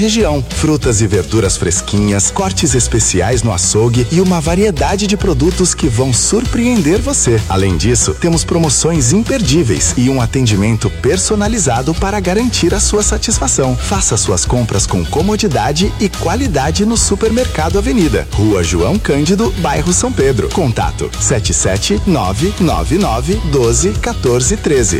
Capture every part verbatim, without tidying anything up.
região. Frutas e verduras fresquinhas, cortes especiais no açougue e uma variedade de produtos que vão surpreender você. Além disso, temos promoções imperdíveis e um atendimento personalizado para garantir a sua satisfação. Faça suas compras com comodidade e qualidade no Supermercado Avenida, Rua João Cândido, bairro São Pedro. Contato sete sete nove nove nove um dois um quatro um três.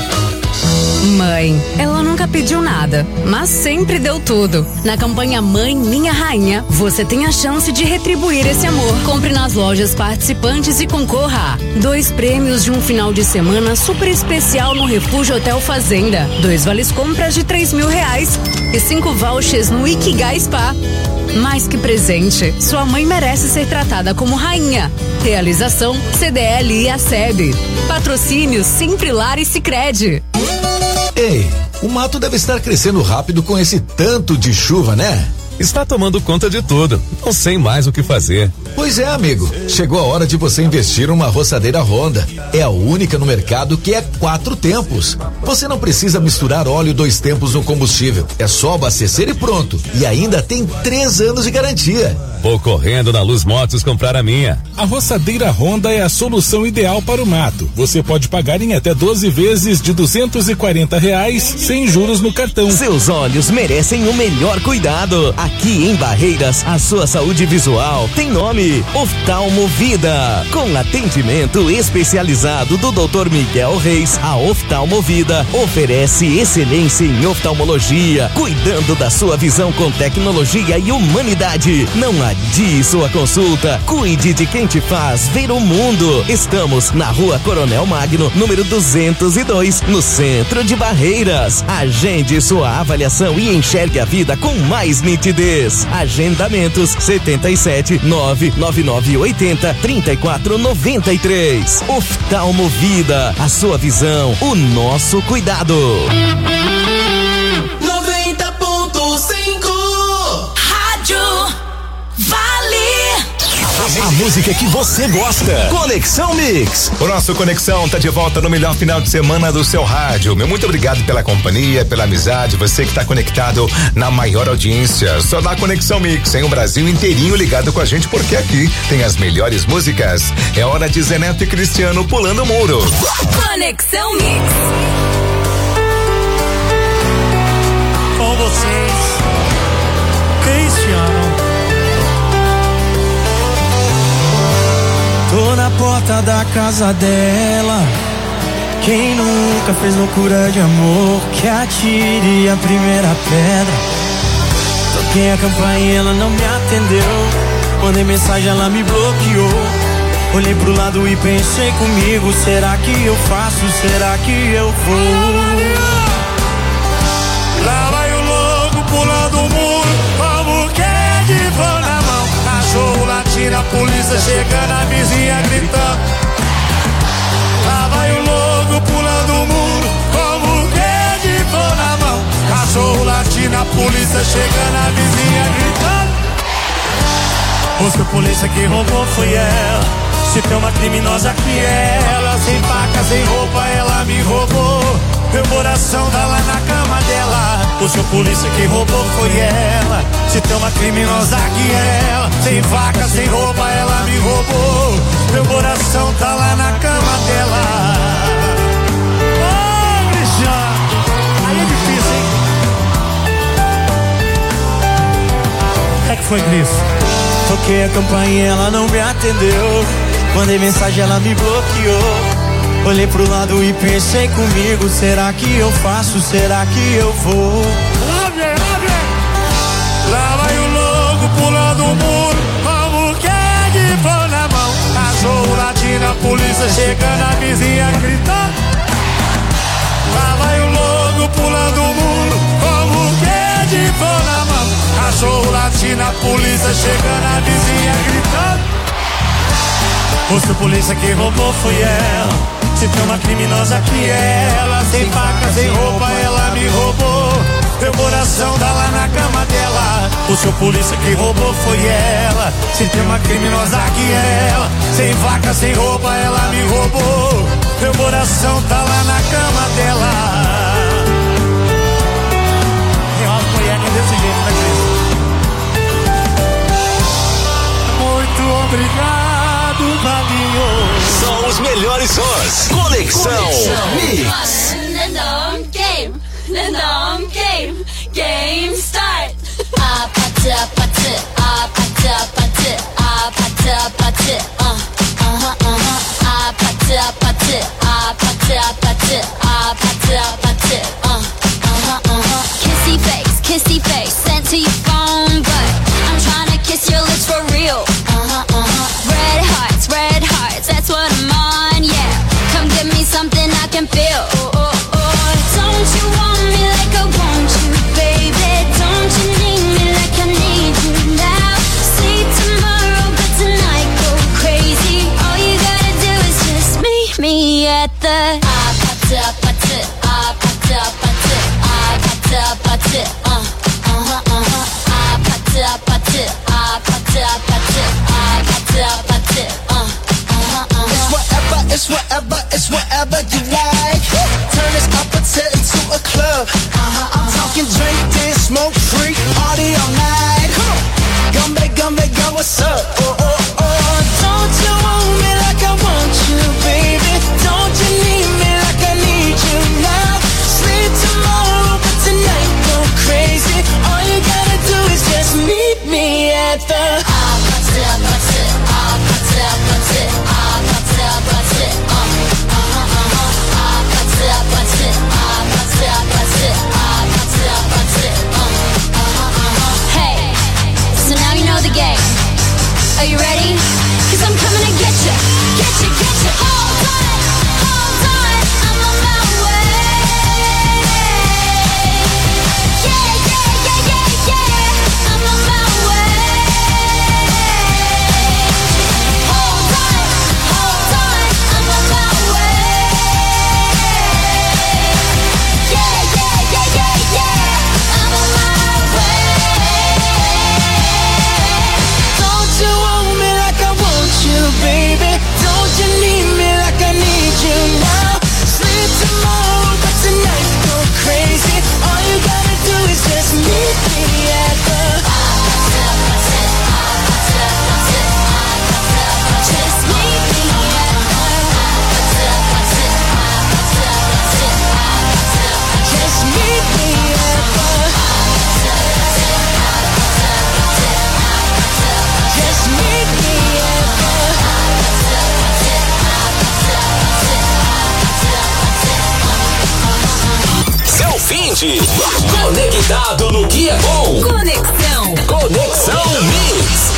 Mãe, ela nunca pediu nada, mas sempre deu tudo. Na campanha Mãe Minha Rainha, você tem a chance de retribuir esse amor. Compre nas lojas participantes e concorra a dois prêmios de um final de semana super especial no Refúgio Hotel Fazenda, dois vales compras de três mil reais e cinco vouchers no Ikigai Spa. Mais que presente, sua mãe merece ser tratada como rainha. Realização C D L e a S E B. Patrocínio Simprilar e Sicredi. Ei, o mato deve estar crescendo rápido com esse tanto de chuva, né? Está tomando conta de tudo. Não sei mais o que fazer. Pois é, amigo. Chegou a hora de você investir numa roçadeira Honda. É a única no mercado que é quatro tempos. Você não precisa misturar óleo dois tempos no combustível. É só abastecer e pronto. E ainda tem três anos de garantia. Vou correndo na Luz Motos comprar a minha. A roçadeira Honda é a solução ideal para o mato. Você pode pagar em até doze vezes de duzentos e quarenta reais sem juros no cartão. Seus olhos merecem o melhor cuidado. Aqui em Barreiras, a sua saúde visual tem nome: Oftalmovida. Com atendimento especializado do doutor Miguel Reis, a Oftalmovida oferece excelência em oftalmologia, cuidando da sua visão com tecnologia e humanidade. Não adie sua consulta. Cuide de quem te faz ver o mundo. Estamos na Rua Coronel Magno, número duzentos e dois, no centro de Barreiras. Agende sua avaliação e enxergue a vida com mais nitidez. Agendamentos setenta e sete nove nove nove oitenta trinta e quatro noventa e três. Oftalmovida, a sua visão, o nosso cuidado. noventa ponto cinco Rádio Vale. A música que você gosta. Conexão Mix. O nosso Conexão tá de volta no melhor final de semana do seu rádio. Meu muito obrigado pela companhia, pela amizade, você que tá conectado na maior audiência. Só dá Conexão Mix, em o Brasil inteirinho ligado com a gente, porque aqui tem as melhores músicas. É hora de Zé Neto e Cristiano pulando o muro. Conexão Mix. Com vocês, Cristiano. Tô na porta da casa dela. Quem nunca fez loucura de amor, que atire a primeira pedra. Toquei a campainha, ela não me atendeu. Mandei mensagem, ela me bloqueou. Olhei pro lado e pensei comigo: será que eu faço? Será que eu vou? Lá vai o louco pulando o muro, como que é de voo na mão. Cachorro latindo, a polícia chegando, a vizinha gritando. Lá vai o louco pulando o muro, como que é de voo na mão. Cachorro latindo, a polícia chegando, a vizinha gritando. Busca a polícia que roubou foi ela. Se tem uma criminosa que é ela. Sem faca, sem roupa, ela me roubou. Meu coração tá lá na cama dela. O seu polícia que roubou foi ela. Se tem uma criminosa que é ela. Sem faca, sem roupa, ela me roubou. Meu coração tá lá na cama dela. Ô, Cristiano, aí é difícil, hein? O que é que foi, Cris? Toquei a campainha, ela não me atendeu. Mandei mensagem, ela me bloqueou. Olhei pro lado e pensei comigo: será que eu faço? Será que eu vou? Lá vai o louco pulando o muro, como que é de pão na mão. Cachorro latindo, a polícia chegando, a vizinha gritando. Lá vai o louco pulando o muro, como que é de pão na mão. Cachorro latindo, a polícia chegando, a vizinha gritando. O seu polícia que roubou foi ela. Se tem uma criminosa que é ela. Sem faca, sem roupa, ela me roubou. Meu coração tá lá na cama dela. O seu polícia que roubou foi ela. Se tem uma criminosa que é ela. Sem faca, sem roupa, ela me roubou. Meu coração tá lá na cama dela. Tem uma mulher desse jeito, né, Cris? Muito obrigado, Valinho. São os melhores sons. Conexão Mix. Game, game, game start. Ah, pata, pata, ah, pata, pata, ah, pata, pata, uh, uh-huh, uh-huh. Ah, pata, pata, ah, pata, pata, ah, pata, pata, uh, uh-huh, uh-huh. Kissy face, kissy face, sent to your phone, but I'm trying to kiss your lips for real. Uh-huh, uh-huh. Red hearts, red hearts, that's what I'm on, yeah. Come give me something I can feel. Oh, oh, oh. Don't you want me like I want you, baby? Don't you need me like I need you now? See tomorrow, but tonight go crazy. All you gotta do is just meet me at the ah pata pata ah pata pata ah pata pata uh uh-huh uh-huh ah pata pata ah pata pata ah pata pata uh uh-huh uh-huh. It's whatever, it's whatever, it's whatever you like. Turn this opposite into a club. Uh-huh, I'm talking drink, dance, smoke, free, party all night. Come on, gumbe, gumbe, go, what's up? Oh, oh, oh. Don't you want me like I want you, baby? Don't you need me like I need you now? Sleep tomorrow, but tonight go crazy. All you gotta do is just meet me at the ah pata pata ah pata pata ah pata pata uh uh-huh uh-huh ah pata pata ah pata pata ah pata pata uh uh-huh uh-huh. Hey, so now you know the game. Are you ready? 'Cause I'm coming to get you, get you, get you. Hold on, hold on, I'm on my way. Yeah, yeah, yeah, yeah, yeah, I'm on my way. Hold on, hold on, I'm on my way. Yeah, yeah, yeah, yeah, yeah, I'm on my way. Don't you want me like I want you, baby? Don't you need me like I need you now? Sleep tomorrow, but tonight go crazy. All you gotta do is just meet me at the Just meet me at Just meet me at the Just meet me at Seu fim de conectado no que é bom. Conexão. Conexão Mix.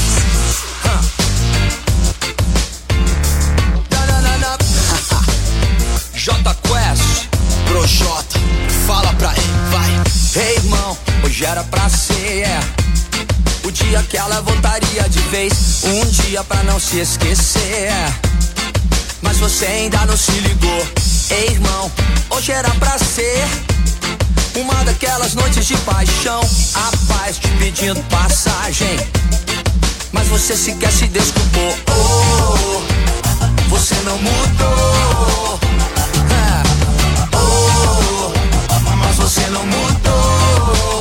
J Quest, Projota, fala pra ele, vai. Ei, irmão, hoje era pra ser, é. O dia que ela voltaria de vez, um dia pra não se esquecer. Mas você ainda não se ligou. Ei, irmão, hoje era pra ser uma daquelas noites de paixão, a paz te pedindo passagem, mas você sequer se desculpou. Oh, você não mudou. É. Oh, mas você não mudou.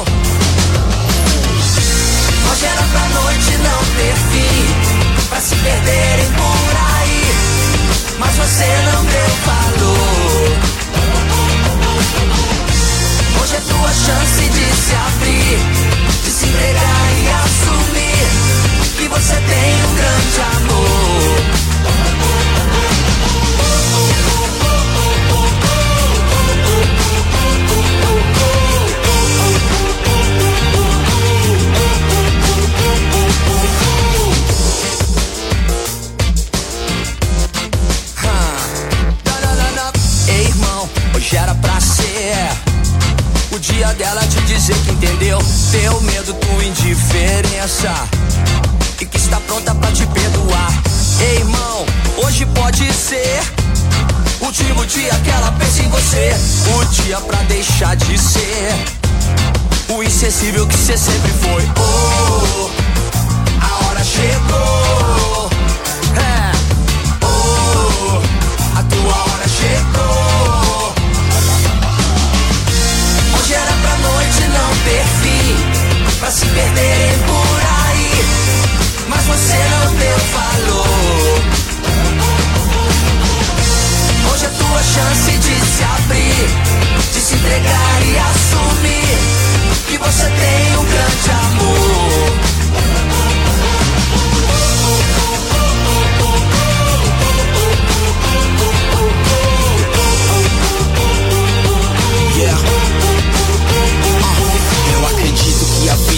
Hoje era pra noite não ter fim, pra se perderem por aí, mas você não deu valor. Hoje é tua chance de se abrir, de se entregar e assumir que você tem um grande amor. Ei, irmão, hoje era pra ser o dia dela te dizer que entendeu teu medo, tua indiferença, e que está pronta pra te perdoar. Ei, irmão, hoje pode ser o último dia que ela pensa em você, o dia pra deixar de ser o insensível que você sempre foi. Oh, a hora chegou. É. Oh, a tua hora chegou. Hoje era pra noite não ter fim,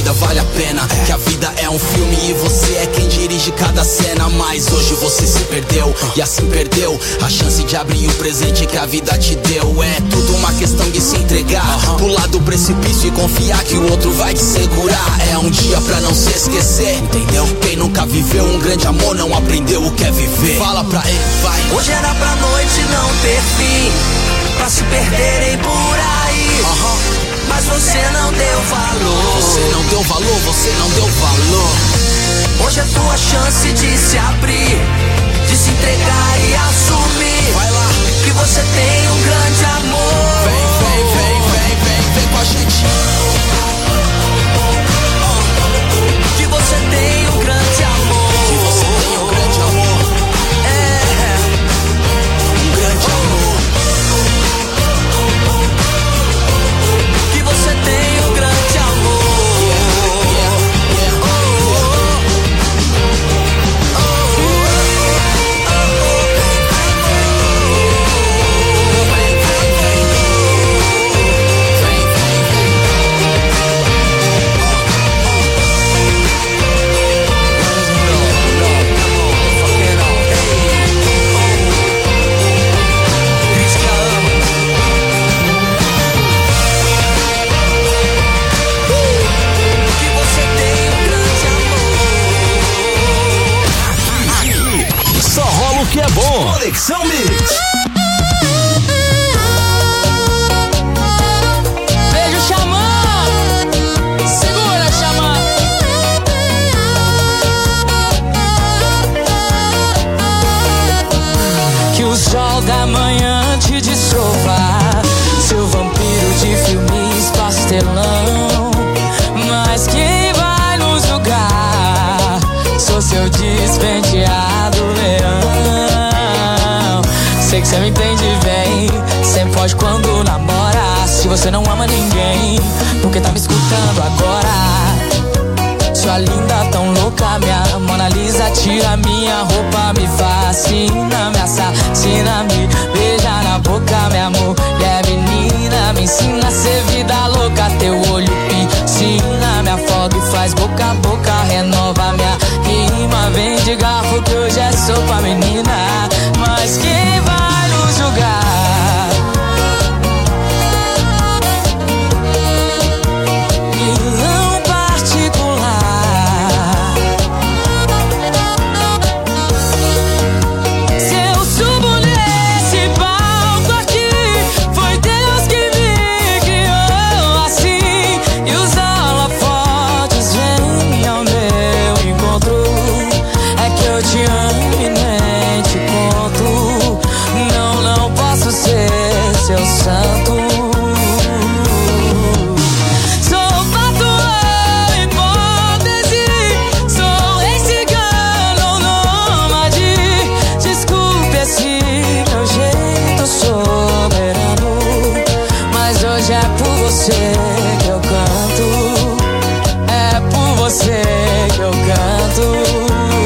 vida vale a pena. Que a vida é um filme e você é quem dirige cada cena. Mas hoje você se perdeu e assim perdeu a chance de abrir o presente que a vida te deu. É tudo uma questão de se entregar, pular do precipício e confiar que o outro vai te segurar. É um dia pra não se esquecer, entendeu? Quem nunca viveu um grande amor não aprendeu o que é viver. Fala pra ele, vai. Hoje era pra noite não ter fim, pra se perderem por aí. Uhum. Mas você não deu valor. Você não deu valor, você não deu valor. Hoje é tua chance de se abrir, de se entregar e assumir. Vai lá, que você tem um grande amor. Vem, vem, vem, vem, vem, vem com a gente. Que você tem um grande amor. Que você tem um grande amor. É, um grande amor. Que você tem um grande amor. Que é bom. Conexão Mix. Beijo, Xamã. Segura, Xamã. Que o sol da manhã te dissolva, seu vampiro de filmes pastelão. Mas quem vai nos julgar? Sou seu despenteado leão. Sei que cê me entende bem, sempre foge quando namora. Se você não ama ninguém, porque tá me escutando agora? Sua linda tão louca, minha Mona Lisa, tira minha roupa, me fascina, me assassina, me beija na boca, meu amor. E é menina, me ensina a ser vida louca, teu olho piscina, me afoga e faz boca a boca, renova minha rima. Vem de garfo que hoje é sopa, menina. Mas quem vai nos julgar? Vilão particular. Se eu subo nesse palco aqui, foi Deus que me criou assim. E os holofotes vêm ao meu encontro. É que eu te amo e nem te conto. Não, não posso ser seu santo. Sou fato ou hipótese, sou rei cigano, nômade. Desculpe esse meu jeito soberano, mas hoje é por você que eu canto. É por você que eu canto.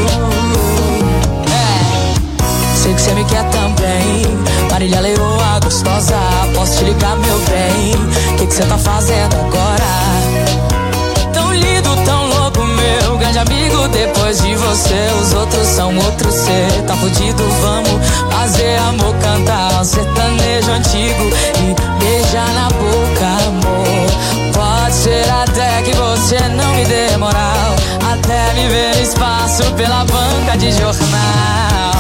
Sei que cê me quer também, Marília Leoa gostosa. Posso te ligar, meu bem? Que que cê tá fazendo agora? Tão lindo, tão louco, meu grande amigo. Depois de você, os outros são outros. Cê tá fudido, vamos fazer amor, cantar um sertanejo antigo e beijar na boca, amor. Pode ser até que você não me dê moral, até me ver no espaço pela banca de jornal.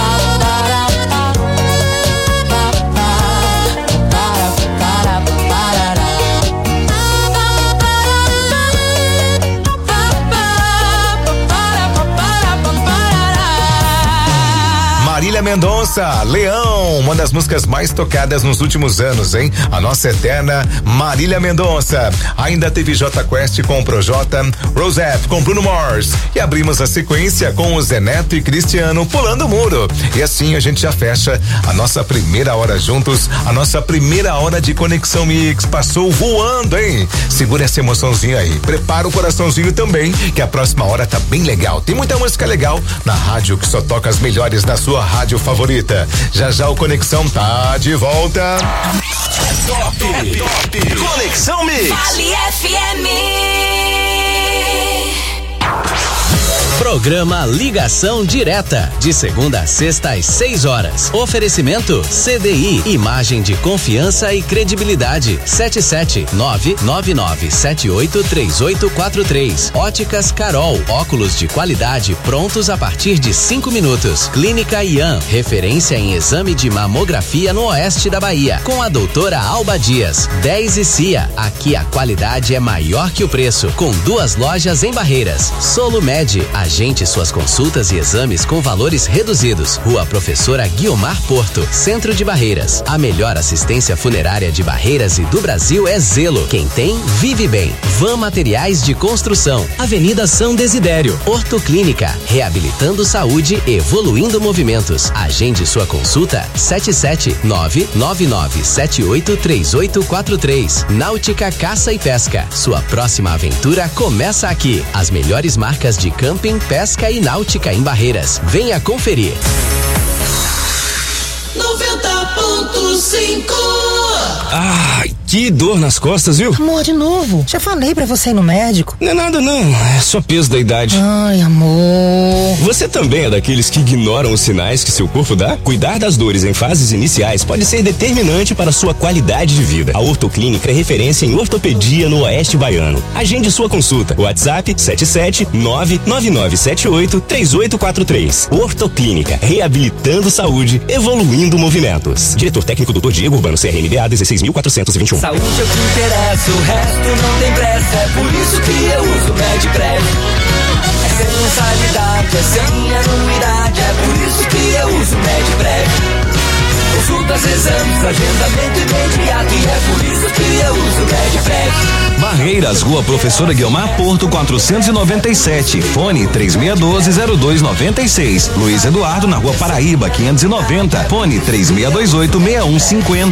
Marília Mendonça, Leão, uma das músicas mais tocadas nos últimos anos, hein? A nossa eterna Marília Mendonça. Ainda teve J Quest com o Projota, Rosette com Bruno Mars. E abrimos a sequência com o Zé Neto e Cristiano pulando o muro. E assim a gente já fecha a nossa primeira hora juntos, a nossa primeira hora de Conexão Mix. Passou voando, hein? Segura essa emoçãozinha aí. Prepara o coraçãozinho também, que a próxima hora tá bem legal. Tem muita música legal na rádio que só toca as melhores na sua rádio favorita. Já já o Conexão tá de volta. É top, é top. Conexão Mix. Vale F M. Programa Ligação Direta, de segunda a sexta às seis horas. Oferecimento C D I, imagem de confiança e credibilidade. sete sete nove nove nove sete oito três oito quatro três. Óticas Carol, óculos de qualidade prontos a partir de cinco minutos. Clínica Ian, referência em exame de mamografia no oeste da Bahia, com a doutora Alba Dias. dez e Cia, aqui a qualidade é maior que o preço, com duas lojas em Barreiras. Solumed, agende suas consultas e exames com valores reduzidos. Rua Professora Guiomar Porto, Centro de Barreiras. A melhor assistência funerária de Barreiras e do Brasil é Zelo. Quem tem, vive bem. Van Materiais de Construção, Avenida São Desidério. Ortoclínica, reabilitando saúde, evoluindo movimentos. Agende sua consulta sete sete nove nove nove sete oito três oito quatro três. Náutica Caça e Pesca, sua próxima aventura começa aqui. As melhores marcas de camping, pesca e náutica em Barreiras. Venha conferir. noventa ponto cinco. Ai, que dor nas costas, viu? Amor, de novo. Já falei pra você ir no médico. Não é nada não, é só peso da idade. Ai, amor. Você também é daqueles que ignoram os sinais que seu corpo dá? Cuidar das dores em fases iniciais pode ser determinante para a sua qualidade de vida. A Ortoclínica é referência em ortopedia no Oeste Baiano. Agende sua consulta. WhatsApp sete sete nove nove nove sete oito três oito quatro três. Ortoclínica, reabilitando saúde, evoluindo movimentos. Diretor técnico doutor Diego Urbano, C R M B A dezesseis mil quatrocentos e vinte e um. Saúde é o que interessa, o resto não tem pressa. É por isso que eu uso o Medprev. É sem mensalidade, é sem anuidade. É por isso que eu uso o Medprev. Consultas, exames, agendamento imediato. E é por isso que eu uso o Medprev. Barreiras, Rua Professora Guiomar Porto, quatrocentos e noventa e sete. Fone três seis um dois zero dois nove seis. Luiz Eduardo, na Rua Paraíba, quinhentos e noventa. Fone três seis dois oito seis um cinco zero.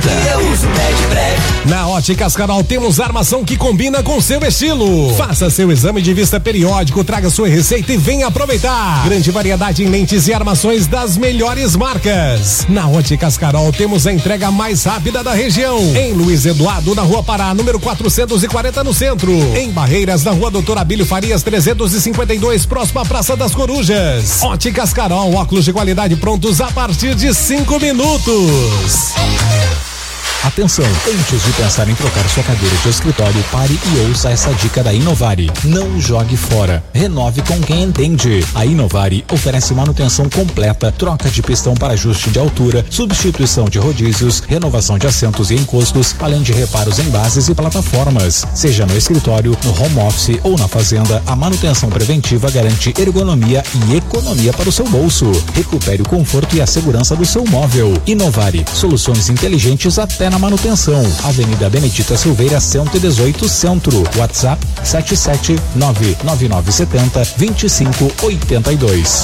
Na Óticas Carol temos armação que combina com seu estilo. Faça seu exame de vista periódico, traga sua receita e venha aproveitar. Grande variedade em lentes e armações das melhores marcas. Na Óticas Carol temos a entrega mais rápida da região. Em Luiz Eduardo, na Rua Pará, número quatrocentos e quarenta, no centro. Em Barreiras, na Rua Doutor Abílio Farias trezentos e cinquenta e dois, próxima à Praça das Corujas. Óticas Carol, óculos de qualidade prontos a partir de cinco minutos. Atenção, antes de pensar em trocar sua cadeira de escritório, pare e ouça essa dica da Inovari. Não jogue fora. Renove com quem entende. A Inovari oferece manutenção completa, troca de pistão para ajuste de altura, substituição de rodízios, renovação de assentos e encostos, além de reparos em bases e plataformas. Seja no escritório, no home office ou na fazenda, a manutenção preventiva garante ergonomia e economia para o seu bolso. Recupere o conforto e a segurança do seu móvel. Inovari, soluções inteligentes até na manutenção. Avenida Benedita Silveira, cento e dezoito, Centro. WhatsApp sete sete nove nove nove sete zero dois cinco oito dois.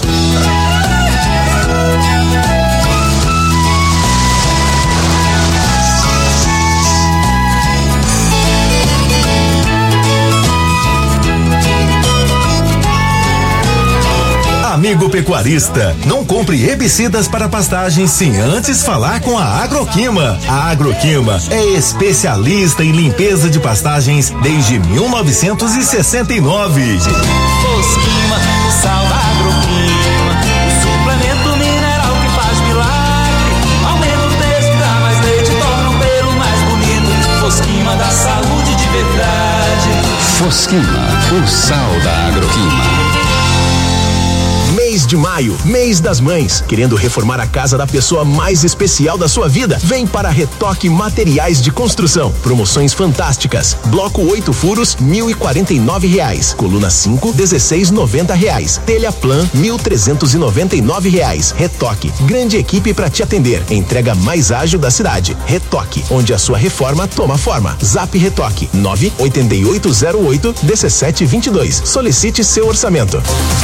Amigo pecuarista, não compre herbicidas para pastagens sem antes falar com a Agroquima. A Agroquima é especialista em limpeza de pastagens desde mil novecentos e sessenta e nove. Fosquima, sal da Agroquima, o suplemento mineral que faz milagre. Aumenta o peso, dá mais leite, torna o pelo mais bonito. Fosquima da saúde de verdade. Fosquima, o sal da Agroquima. Mês de maio, mês das mães. Querendo reformar a casa da pessoa mais especial da sua vida? Vem para Retoque Materiais de Construção. Promoções fantásticas. Bloco oito furos, mil e quarenta e nove reais. Coluna cinco, dezesseis noventa reais. Telha Plan, mil trezentos e noventa e nove reais. Retoque, grande equipe para te atender. Entrega mais ágil da cidade. Retoque, onde a sua reforma toma forma. Zap Retoque, nove oito oito zero oito um sete dois dois. Solicite seu orçamento.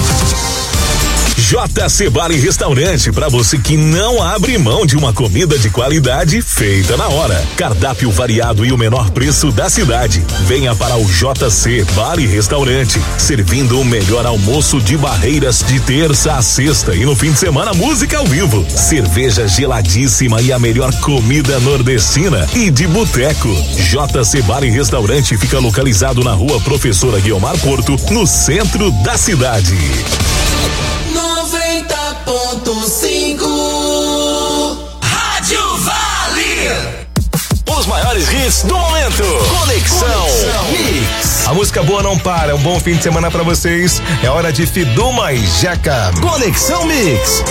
J C Bar e Restaurante, para você que não abre mão de uma comida de qualidade feita na hora. Cardápio variado e o menor preço da cidade. Venha para o J C Bar e Restaurante, servindo o melhor almoço de Barreiras de terça a sexta e no fim de semana música ao vivo, cerveja geladíssima e a melhor comida nordestina e de boteco. J C Bar e Restaurante fica localizado na Rua Professora Guiomar Porto, no centro da cidade. noventa ponto cinco Rádio Vale. Os maiores hits do momento. Conexão, Conexão Mix. A música boa não para. Um bom fim de semana pra vocês. É hora de Fiduma e Jeca. Conexão Mix.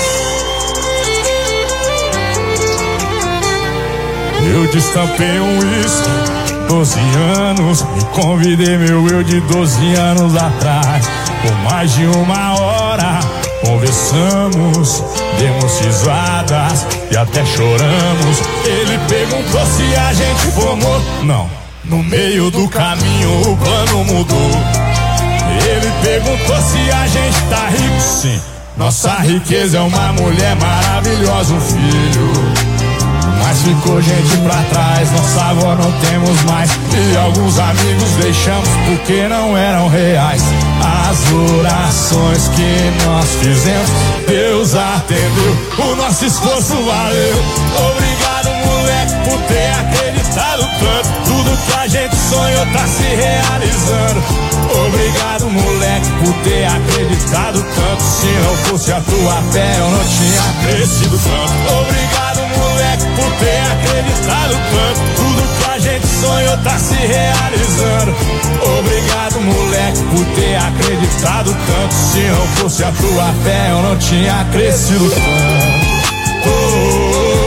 Eu destampei um uísque, doze anos. E convidei meu eu de doze anos atrás. Por mais de uma hora conversamos, demos risadas e até choramos. Ele perguntou se a gente formou. Não, no meio do caminho o plano mudou. Ele perguntou se a gente tá rico. Sim, nossa riqueza é uma mulher maravilhosa, um filho. Mas ficou gente pra trás, nossa avó não temos mais. E alguns amigos deixamos porque não eram reais. As orações que nós fizemos, Deus atendeu, o nosso esforço valeu. Obrigado, moleque, por ter acreditado tanto. Tudo que a gente sonhou tá se realizando. Obrigado, moleque, por ter acreditado tanto. Se não fosse a tua fé, eu não tinha crescido tanto. Obrigado, moleque, por ter acreditado tanto. Tudo que a gente sonhou tá se realizando. Obrigado, moleque, por ter acreditado tanto. Se não fosse a tua fé, eu não tinha crescido tanto. Oh, oh, oh.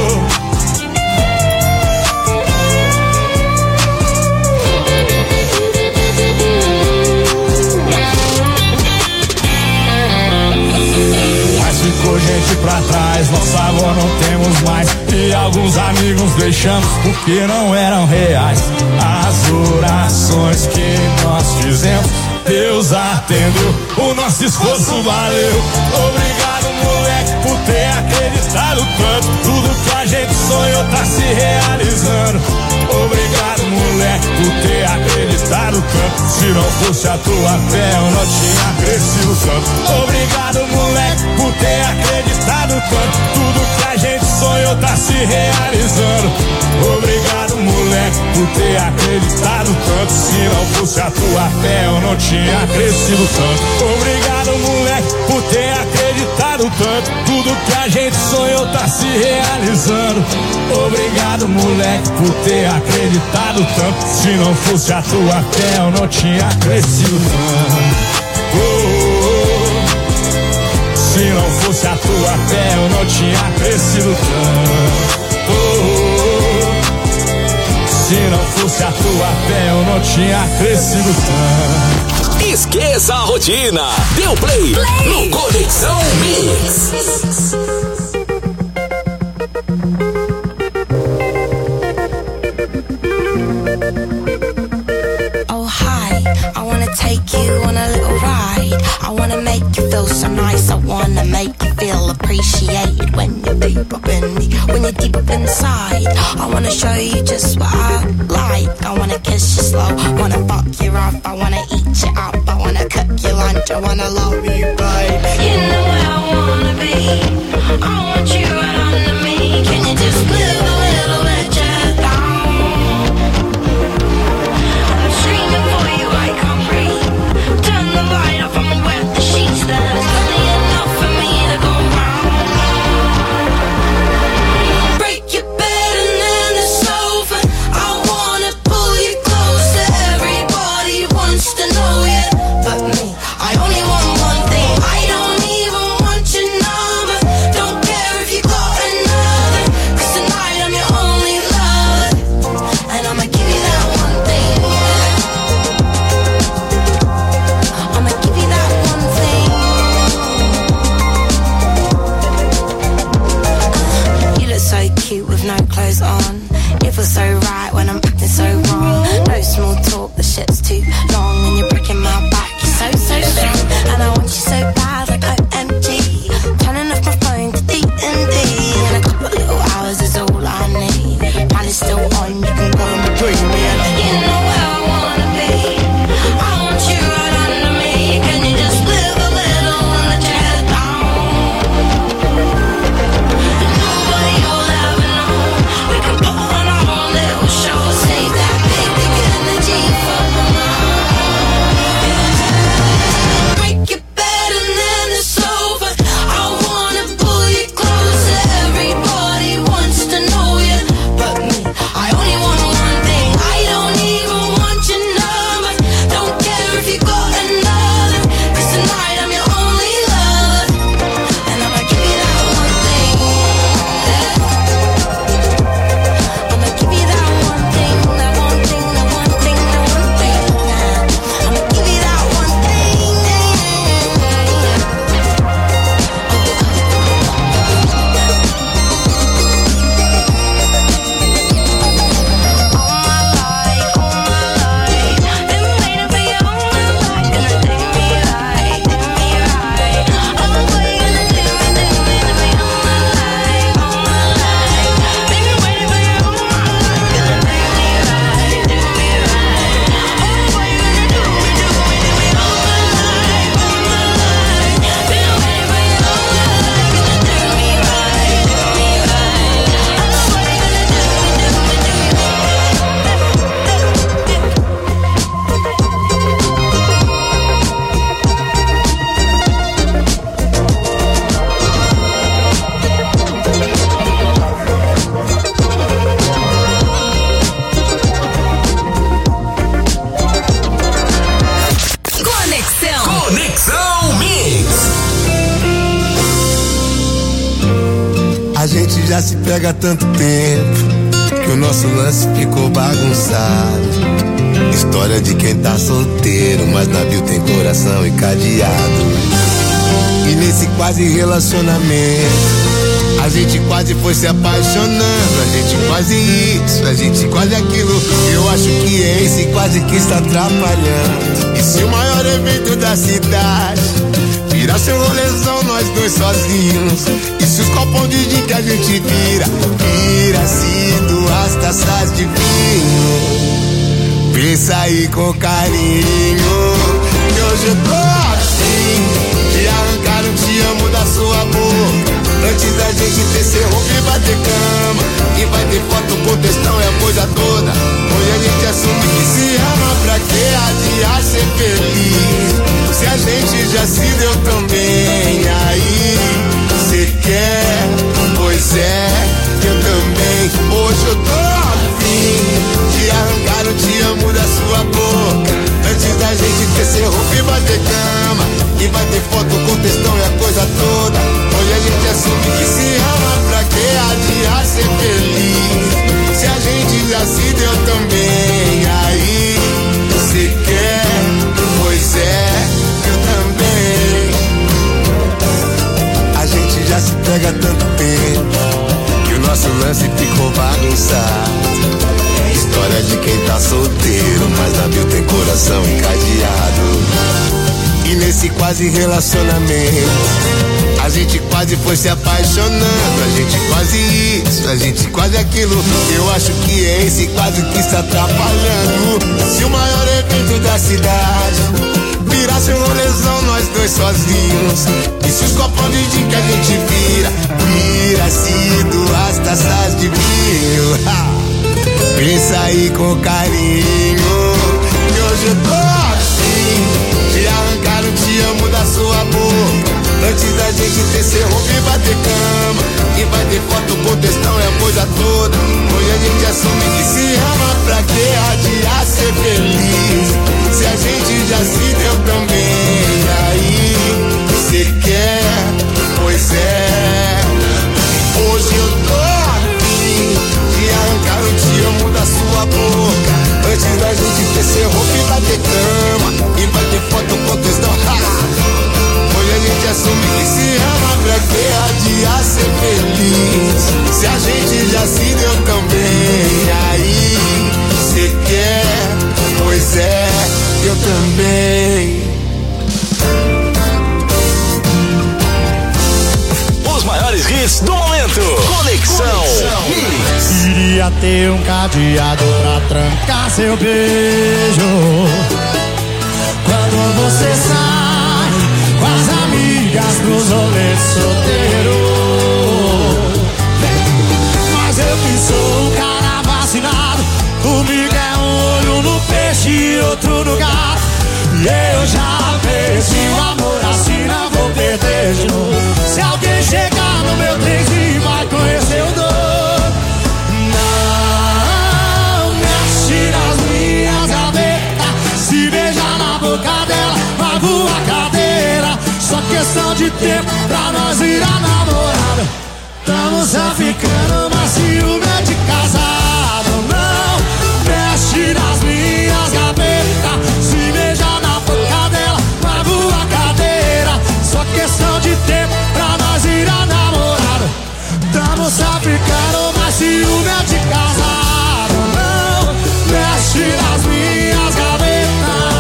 Ficou gente pra trás, nossa avó não temos mais. E alguns amigos deixamos porque não eram reais. As orações que nós fizemos, Deus atendeu, o nosso esforço valeu. Obrigado, moleque, por ter acreditado tanto. Tudo que a gente sonhou tá se realizando. Obrigado, moleque, por ter acreditado tanto. Se não fosse a tua fé, eu não tinha crescido tanto. Obrigado, moleque, por ter acreditado tanto. Tudo que a gente sonhou tá se realizando. Obrigado, moleque, por ter acreditado tanto. Se não fosse a tua fé, eu não tinha crescido tanto. Obrigado, moleque, por ter acreditado tanto. Tudo que a gente sonhou tá se realizando. Obrigado, moleque, por ter acreditado tanto. Se não fosse a tua fé, eu não tinha crescido tanto. Oh, oh, oh. Se não fosse a tua fé, eu não tinha crescido tanto. Oh, oh, oh. Se não fosse a tua fé, eu não tinha crescido tanto. Esqueça a rotina. Deu play, play. No Conexão Mix. Oh hi, I wanna take you on a little ride. I wanna make you feel so nice. I wanna make you feel appreciated when you're deep up in me, when you're deep up inside. I wanna show you just what I like. I wanna kiss you slow, wanna fuck you up. I wanna eat you up, I wanna cook your lunch. I wanna love you, babe. You know where I wanna be. I want you right under me. Can you just move a little bit just down? I'm screaming for you, I can't breathe. Turn the light off, I'ma wet the sheets. There's plenty enough for me to go round. Break your bed and then the sofa. I wanna pull you closer. Everybody wants to know you, but me, I only want one thing. I don't even want your number. Don't care if you got another, 'cause tonight Conexão Mix. A gente já se pega há tanto tempo que o nosso lance ficou bagunçado. História de quem tá solteiro, mas navio tem coração e cadeado. E nesse quase relacionamento a gente quase foi se apaixonando. A gente quase isso, a gente quase aquilo. Eu acho que é esse quase que está atrapalhando. E se o maior evento da cidade virar seu rolezão, nós dois sozinhos? E se os copão de gin que a gente vira vira-se duas taças de vinho? Pensa aí com carinho, que hoje eu tô assim de arrancar um te amo da sua boca. Antes da gente descer roupa e bater cama, e vai ter foto com textão, é a coisa toda. Hoje a gente assume que se ama, pra que adiar ser feliz? Se a gente já se deu tão bem, aí cê quer? Pois é, eu também. Hoje eu tô afim de arrancar o te amo da sua boca. Antes da gente descer roupa e bater cama, e vai ter foto com textão, é a coisa toda. Hoje a gente assume que se ama, pra que adiar ser feliz? Se a gente já se deu tão bem, aí cê quer? Pois é, eu também. A gente já se pega há tanto tempo que o nosso lance ficou bagunçado. História de quem tá solteiro, mas navio tem coração encadeado. E nesse quase relacionamento a gente quase foi se apaixonando. A gente quase isso, a gente quase aquilo. Eu acho que é esse quase que está atrapalhando. Se o maior evento da cidade virasse um rolezão, nós dois sozinhos. E se os copão de gin que a gente vira vira-se duas taças de vinho? Ha! Pensa aí com carinho, que hoje eu tô assim de arrancar o te amo da sua boca. Antes da gente descer roupa e bater cama, e vai ter foto com textão, é a coisa toda. Hoje a gente assume que se ama, pra que adiar ser feliz? Se a gente já se deu tão bem, aí cê quer? Pois é. Hoje eu tô afim de arrancar o te amo da sua boca. Antes da gente descer roupa e bater cama, e vai ter foto com textão. Hoje a gente assume que se ama, pra que adiar ser feliz? Se a gente já se deu tão bem, aí cê quer? Pois é, eu também. Os maiores hits do momento. Conexão Mix. Queria ter um cadeado pra trancar seu beijo. Quando você sai com as amigas pros rolês solteiro. Mas eu que sou um cara vacinado, comigo é um olho no peixe e outro no gato. E eu já perdi o amor assim, não vou perder de novo. Se alguém chegar no meu trenzinho, vai conhecer o dono. Não mexe nas minhas gavetas, se beijar na boca dela, vai voar cadeira. Só questão de tempo pra nós virar namorado. Tamo só ficando, mas ciúme é de casado. Não mexe nas minhas gavetas, se beijar na boca dela, vai voar cadeira. Só questão de tempo pra nós virar namorado. Tamo só ficando, mas ciúme é de casado. Não mexe nas minhas gavetas.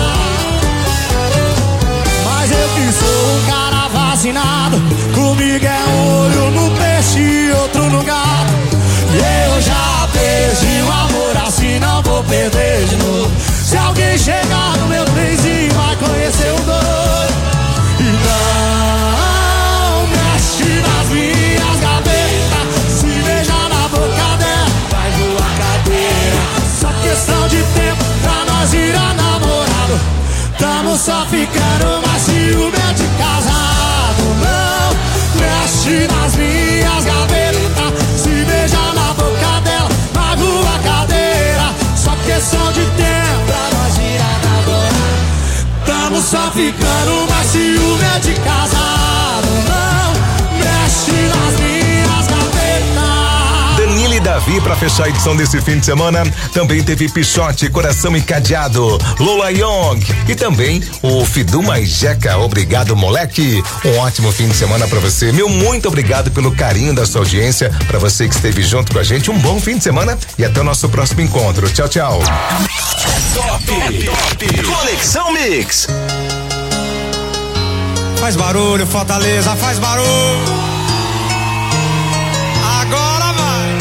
Mas eu que sou um cara vacinado, comigo é um olho no peixe e outro no gato. E eu já perdi o amor assim, não vou perder de novo. Se alguém chegar no meu trenzinho, vai conhecer o doido. E não mexe nas minhas gavetas, se beijar na boca dela, vai voar. ficando, mas ciúme é de casado. Não mexe nas minhas gavetas. Danilo e Davi, pra fechar a edição desse fim de semana, também teve Pichote, Coração e Cadeado, Lola Young e também o Fidu Mais Jeca. Obrigado, moleque. Um ótimo fim de semana pra você. Meu muito obrigado pelo carinho da sua audiência. Pra você que esteve junto com a gente, um bom fim de semana e até o nosso próximo encontro. Tchau, tchau. Top, top. Conexão Mix. Faz barulho, Fortaleza, faz barulho. Agora vai.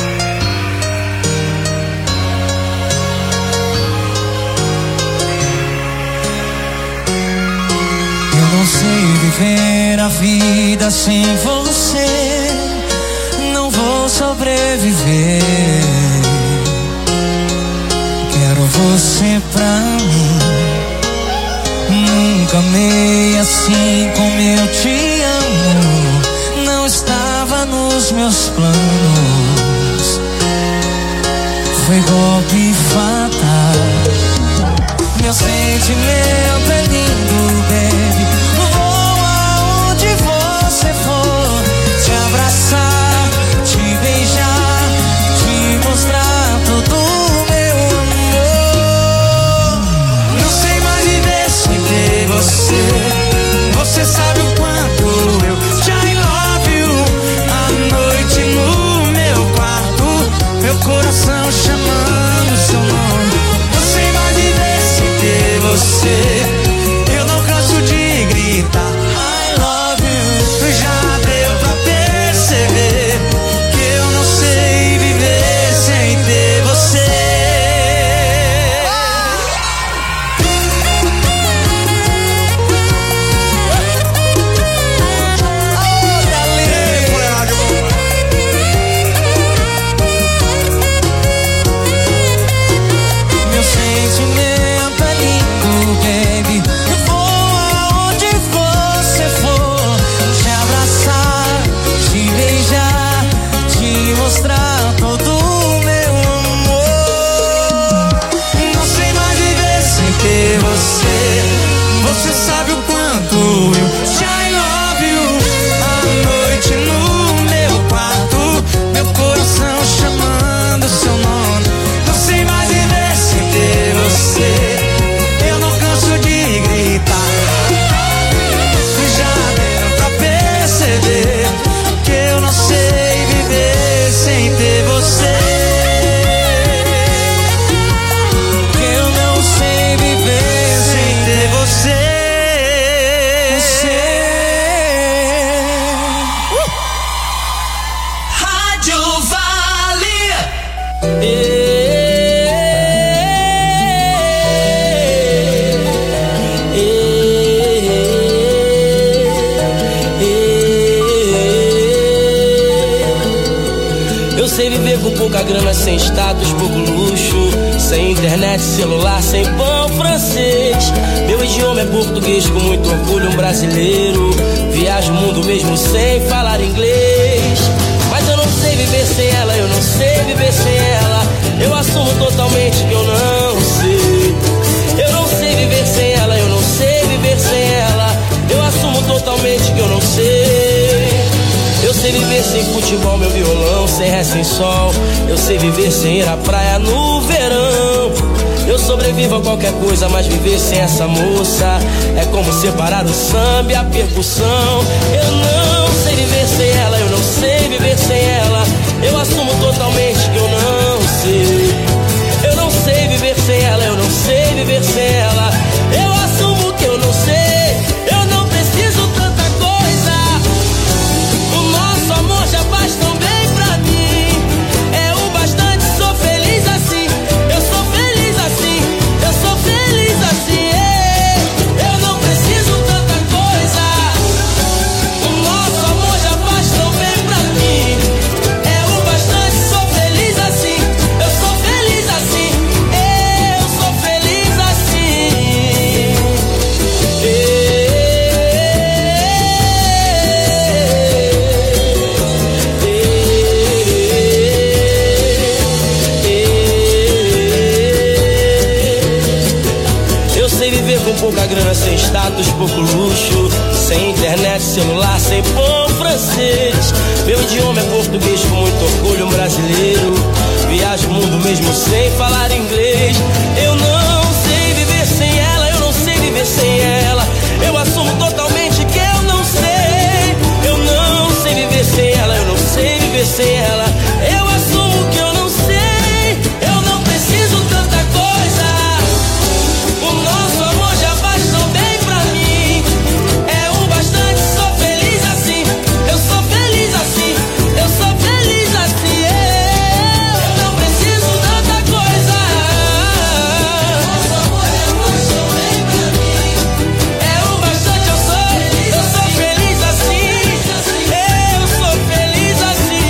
Eu não sei viver a vida sem você. Não vou sobreviver. Quero você pra mim. Nunca amei assim como eu te amo. Não estava nos meus planos. Foi golpe fatal. Meu sentimento é lindo, baby. Vou aonde você for. Te abraçar, te beijar, te mostrar todo o meu amor. Não sei mais viver sem ter você. Você sabe o quanto eu te I love you. À noite no meu quarto, meu coração chamando seu nome. Não sei mais viver sem ter você. Eu não canso de gritar I love you. Já deu pra perceber que eu não sei viver sem ter você. Meu sentimento é lindo, baby. Vou aonde você for. Te abraçar, te beijar, te mostrar todo o meu amor. Não sei mais viver sem ter você. Você sabe o quanto eu te I love you. À noite no meu quarto, meu coração chamando seu nome. Não sei mais viver sem ter você. Eu não canso de gritar. Já deu pra perceber que eu não sei viver sem ter você. Que eu não sei viver sem ter você. Você. Rádio Vale. Eu sei viver com pouca grana, sem status, pouco luxo, sem internet, celular, sem pão francês. Meu idioma é português, com muito orgulho, um brasileiro. Viajo o mundo mesmo sem falar inglês. Mas eu não sei viver sem ela, eu não sei viver sem ela. Eu assumo totalmente que eu não sei. Eu não sei viver sem ela, eu não sei viver sem ela. Eu assumo totalmente que eu não sei. Eu sei viver sem futebol, meu violão, sem ré, sem sol. Eu sei viver sem ir à praia no verão. Eu sobrevivo a qualquer coisa, mas viver sem essa moça é como separar o samba e a percussão. Eu não sei viver sem ela, eu não sei viver sem ela. Eu assumo totalmente que eu não sei. Eu não sei viver sem ela, eu não sei viver sem ela. Eu assumo que eu não sei. Eu não preciso tanta coisa. O nosso amor já faz tão bem pra mim. É o bastante, sou feliz assim. Eu sou feliz assim. Eu sou feliz assim. é. Eu não preciso tanta coisa. O nosso amor já faz tão bem pra mim. É o bastante, sou feliz assim. Eu sou feliz assim. Eu sou feliz assim. sem internet, celular, sem pão francês. Meu idioma é português com muito orgulho brasileiro. Viajo o mundo mesmo sem falar inglês. Eu não sei viver sem ela, eu não sei viver sem ela. Eu assumo totalmente que eu não sei. Eu não sei viver sem ela, eu não sei viver sem ela. Eu assumo que eu não sei. Eu não preciso tanta coisa. O nosso amor já faz tão bem pra mim. É o bastante, sou feliz assim. Eu sou feliz assim. Eu sou feliz assim. Eu, eu não preciso tanta coisa. O nosso amor já faz tão bem pra mim. É o bastante, eu sou. Eu sou feliz assim. Eu sou feliz assim.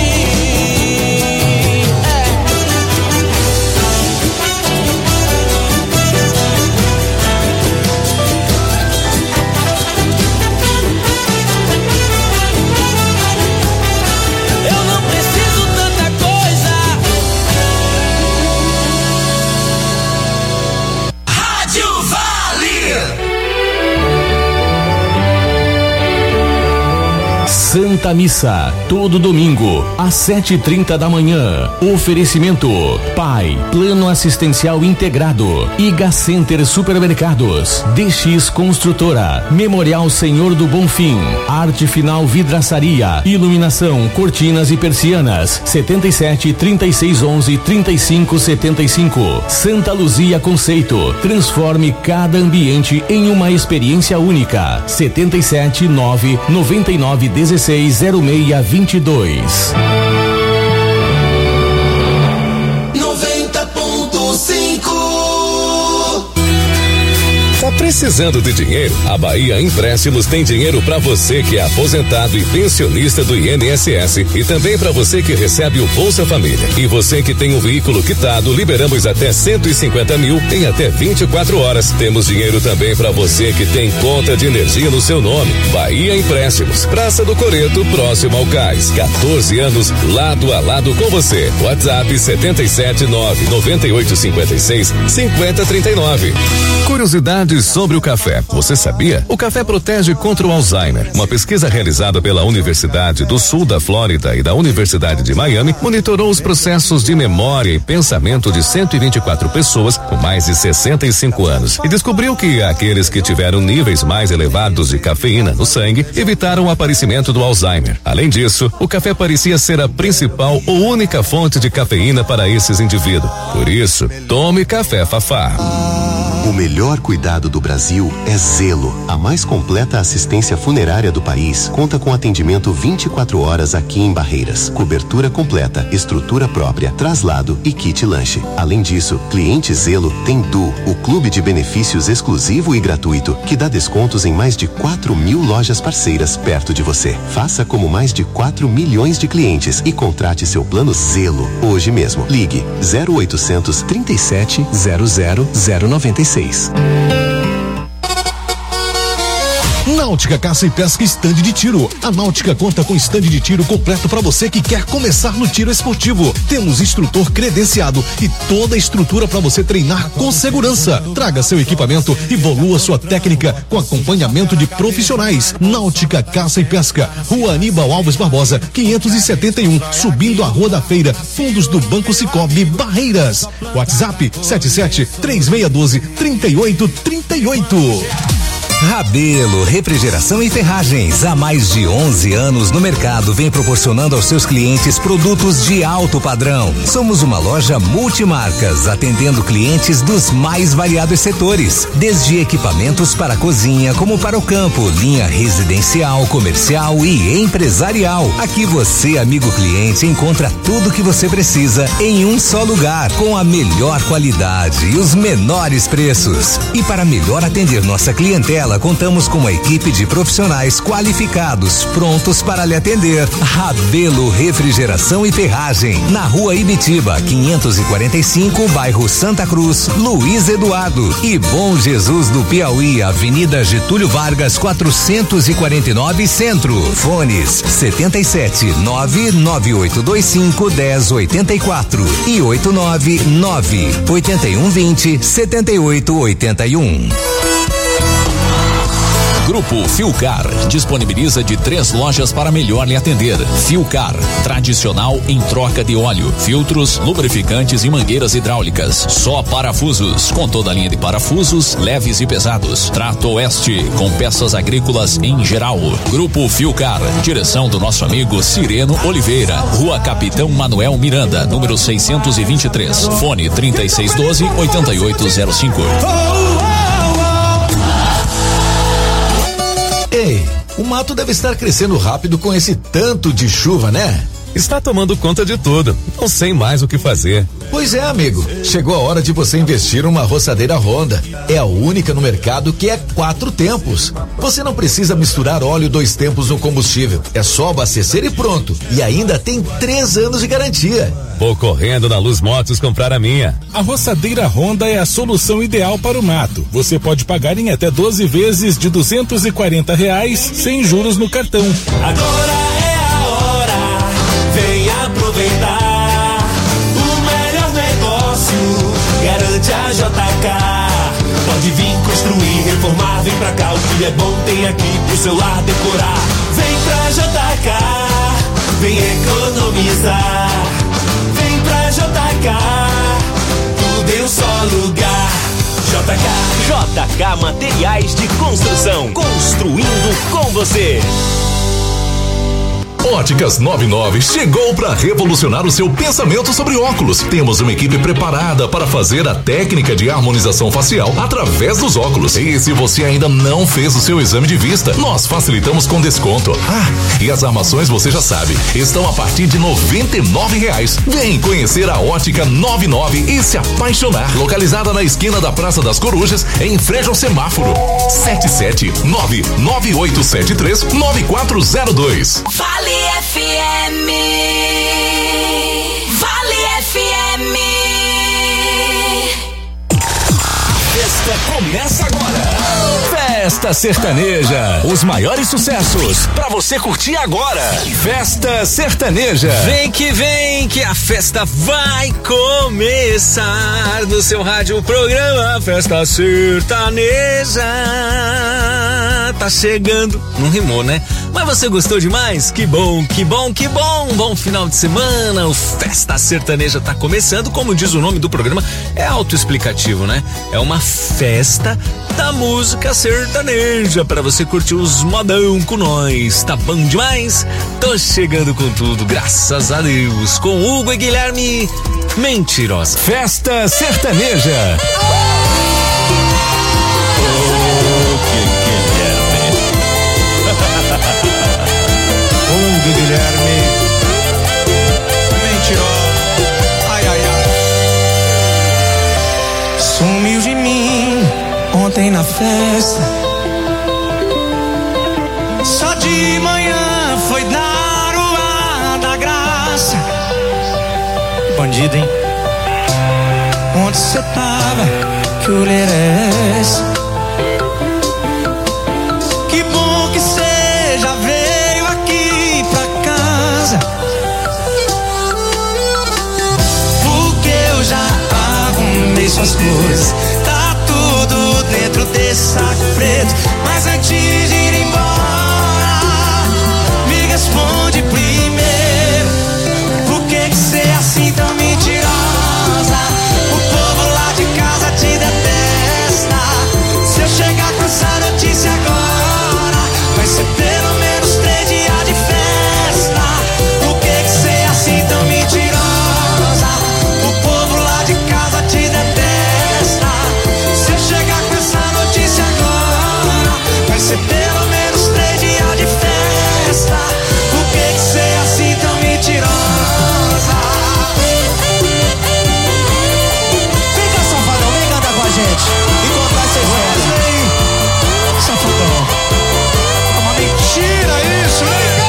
Eu não preciso tanta coisa. Rádio Vale. Santa Missa, todo domingo, às sete e trinta da manhã. Oferecimento: Pai, Plano Assistencial Integrado, Iga Center Supermercados, D X Construtora, Memorial Senhor do Bonfim, Arte Final Vidraçaria, Iluminação, Cortinas e Persianas, setenta e sete, trinta e seis, onze, trinta e cinco, setenta e cinco. Santa Luzia Conceito, transforme cada ambiente em uma experiência única. setenta e sete, nove, noventa e nove, dezesseis, zero seis, vinte e dois. noventa ponto cinco. Tá precisando de dinheiro? A Bahia Empréstimos tem dinheiro para você que é aposentado e pensionista do I N S S e também para você que recebe o Bolsa Família. E você que tem um veículo quitado, liberamos até cento e cinquenta mil em até vinte e quatro horas. Temos dinheiro também para você que tem conta de energia no seu nome. Bahia Empréstimos, Praça do Coreto, próximo ao Cais. quatorze anos, lado a lado com você. WhatsApp setenta e sete, nove, noventa e oito, cinquenta e seis, cinquenta, trinta e nove. Curiosidades sobre o café. Você sabia? O café protege contra o Alzheimer. Uma pesquisa realizada pela Universidade do Sul da Flórida e da Universidade de Miami monitorou os processos de memória e pensamento de cento e vinte e quatro pessoas com mais de sessenta e cinco anos e descobriu que aqueles que tiveram níveis mais elevados de cafeína no sangue evitaram o aparecimento do Alzheimer. Além disso, o café parecia ser a principal ou única fonte de cafeína para esses indivíduos. Por isso, tome café Fafá. O melhor cuidado do Brasil é Zelo. A mais completa assistência funerária do país conta com atendimento vinte e quatro horas aqui em Barreiras. Cobertura completa, estrutura própria, traslado e kit lanche. Além disso, cliente Zelo tem Du, o clube de benefícios exclusivo e gratuito, que dá descontos em mais de quatro mil lojas parceiras perto de você. Faça como mais de quatro milhões de clientes e contrate seu plano Zelo hoje mesmo. Ligue zero oitocentos, trinta e sete, zero zero, zero noventa e seis. Náutica Caça e Pesca Stand de Tiro. A Náutica conta com stand de tiro completo para você que quer começar no tiro esportivo. Temos instrutor credenciado e toda a estrutura para você treinar com segurança. Traga seu equipamento e evolua sua técnica com acompanhamento de profissionais. Náutica Caça e Pesca, Rua Aníbal Alves Barbosa, quinhentos e setenta e um, subindo a Rua da Feira, fundos do Banco Cicobi, Barreiras. WhatsApp sete sete, três seis um dois, três oito três oito. Rabelo, Refrigeração e Ferragens, há mais de onze anos no mercado, vem proporcionando aos seus clientes produtos de alto padrão. Somos uma loja multimarcas, atendendo clientes dos mais variados setores, desde equipamentos para a cozinha como para o campo, linha residencial, comercial e empresarial. Aqui você, amigo cliente, encontra tudo o que você precisa em um só lugar, com a melhor qualidade e os menores preços. E para melhor atender nossa clientela, contamos com uma equipe de profissionais qualificados, prontos para lhe atender. Rabelo, Refrigeração e Ferragem, na Rua Ibitiba, quinhentos e quarenta e cinco, bairro Santa Cruz, Luiz Eduardo. E Bom Jesus do Piauí, Avenida Getúlio Vargas, quatrocentos e quarenta e nove, Centro. Fones setenta e sete, nove nove oito dois cinco, dez oitenta e quatro e oito nove nove, oitenta e um, vinte, setenta e oito, oitenta e um. Grupo Filcar disponibiliza de três lojas para melhor lhe atender. Filcar, tradicional em troca de óleo, filtros, lubrificantes e mangueiras hidráulicas. Só parafusos, com toda a linha de parafusos, leves e pesados. Trato Oeste, com peças agrícolas em geral. Grupo Filcar, direção do nosso amigo Cireno Oliveira, Rua Capitão Manuel Miranda, número seiscentos e vinte e três. Fone trinta e seis doze, oitenta e oito zero cinco. Ei, o mato deve estar crescendo rápido com esse tanto de chuva, né? Está tomando conta de tudo. Não sei mais o que fazer. Pois é, amigo. Chegou a hora de você investir numa roçadeira Honda. É a única no mercado que é quatro tempos. Você não precisa misturar óleo dois tempos no combustível. É só abastecer e pronto. E ainda tem três anos de garantia. Vou correndo na Luz Motos comprar a minha. A roçadeira Honda é a solução ideal para o mato. Você pode pagar em até doze vezes de duzentos e quarenta reais sem juros no cartão. Agora é a hora, vem aproveitar. O melhor negócio garante a J K. Pode vir construir, reformar, vem pra cá. O que é bom tem aqui pro seu lar decorar. Vem pra J K, vem economizar. Vem pra J K, tudo em um só lugar. J K. J K Materiais de Construção. Construindo com você. Óticas noventa e nove chegou para revolucionar o seu pensamento sobre óculos. Temos uma equipe preparada para fazer a técnica de harmonização facial através dos óculos. E se você ainda não fez o seu exame de vista, nós facilitamos com desconto. Ah, e as armações você já sabe, estão a partir de noventa e nove reais. Vem conhecer a Ótica noventa e nove e se apaixonar. Localizada na esquina da Praça das Corujas, em frente ao semáforo. sete sete nove nove oito sete três nove quatro zero dois. Vale F M. Vale F M. A festa começa agora. Festa Sertaneja. Os maiores sucessos pra você curtir agora. Festa Sertaneja. Vem que vem que a festa vai começar. No seu rádio, o programa Festa Sertaneja tá chegando. Não rimou, né? Mas você gostou demais? Que bom, que bom, que bom. Bom final de semana. O Festa Sertaneja tá começando. Como diz o nome do programa, é autoexplicativo, né? É uma festa da música sertaneja para você curtir os modão com nós. Tá bom demais? Tô chegando com tudo, graças a Deus. Com Hugo e Guilherme Mentirosa. Festa Sertaneja. Hugo e Guilherme Mentirosa. Ai, ai, ai. Sumiu de mim ontem na festa. Só de manhã foi dar o ar da graça. Bandido, hein? Onde cê tava? Que olheira é essa? Que bom que cê já veio aqui pra casa. Porque eu já arrumei suas coisas. Tá tudo dentro desse saco preto. Mas antes de ir embora, me responde primeiro. Por que que cê é assim tão mentirosa? O povo lá de casa te detesta. Se eu chegar com essa notícia agora, vai ser pelo menos três dias de festa. Por que que cê é assim tão mentirosa? O povo lá de casa te detesta. Se eu chegar com essa notícia agora, vai ser pelo menos três dias de festa. Por que que cê é assim tão mentirosa? Vem cá, safadão, vem cantar com a gente e contar essa história. Safadão, é uma mentira isso,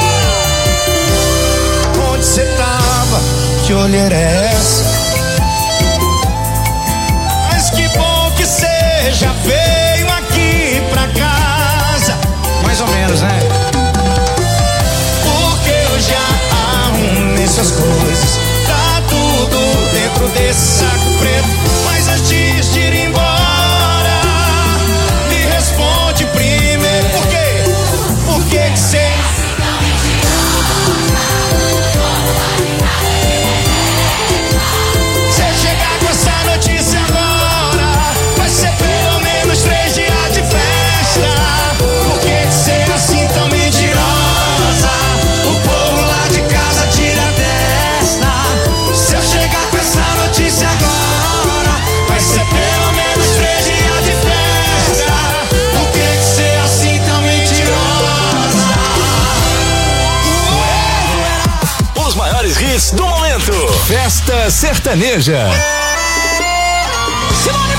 vem cá. Onde cê tava? Que olheira é essa? Mas que bom que cê já veio aqui pra casa. Mais ou menos, né? Porque eu já arrumei essas coisas. Tá tudo dentro desse saco preto. Mas antes de ir embora, me responde primeiro. Por do momento. Festa Sertaneja. Simone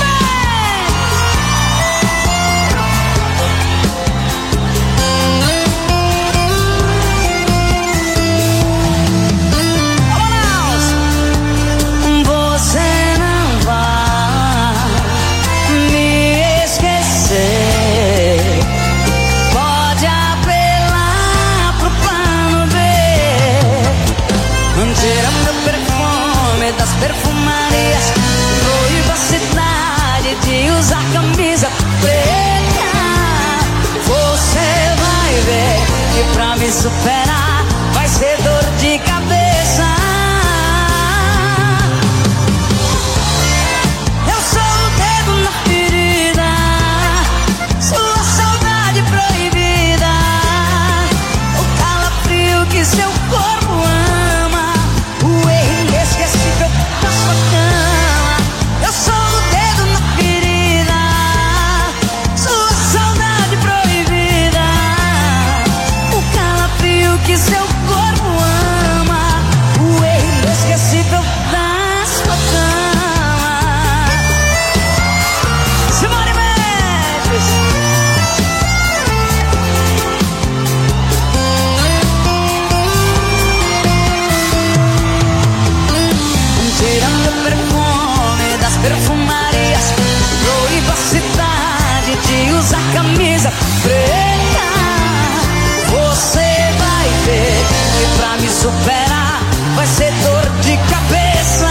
Você não vai me esquecer. Pode apelar pro plano B. Tira meu perfume das perfumarias. Proíba a cidade de usar camisa preta. Você vai ver que pra me superar vai ser dor de cabeça. Eu sou o dedo na ferida, sua saudade proibida, o calafrio que seu corpo ama, o erro inesquecível da sua cama. Eu sou o dedo na ferida, sua saudade proibida, o calafrio que seu corpo ama, o erro inesquecível da sua cama. Simone Mendes. Tirando o perfume das perfumarias, proíba a cidade de usar camisa preta. Você vai ver que pra me superar vai ser dor de cabeça.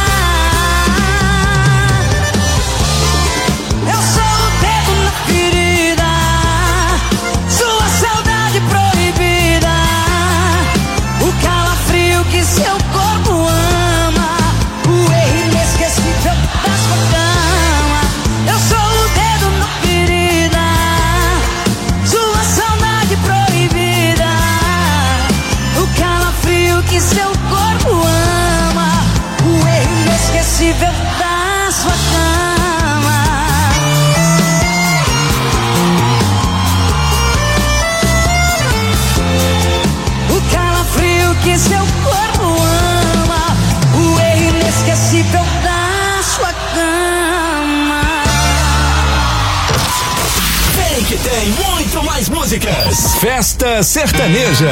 Eu sou o dedo na ferida, sua saudade proibida, o calafrio que seu corpo ama, o erro inesquecível da sua cama. Eu sou o dedo na ferida, sua saudade proibida, o calafrio que seu corpo ama, o erro inesquecível da sua cama. O calafrio que seu corpo ama, o erro inesquecível da sua cama. Vem que tem muito mais músicas. Festa Sertaneja.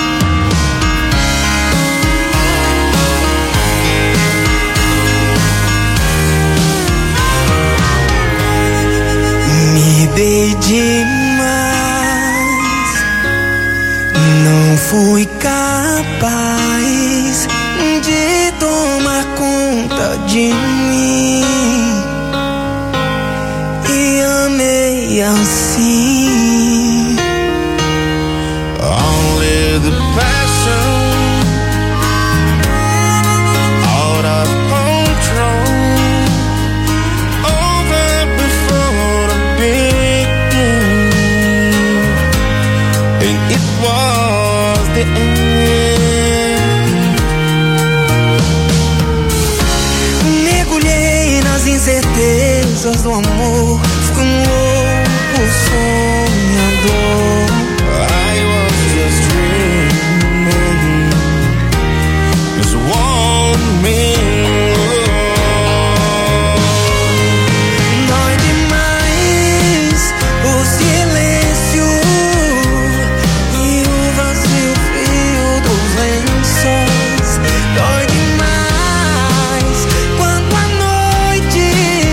Me dei demais, não fui capaz de tomar conta de mim e amei assim. Only the passion out of control over before the beginning, and it was the end. Mergulhei nas incertezas do amor, fui um louco sonhador. I was just dreaming, just one minute. Dói demais o silêncio e o vazio frio dos lençóis. Dói demais quando a noite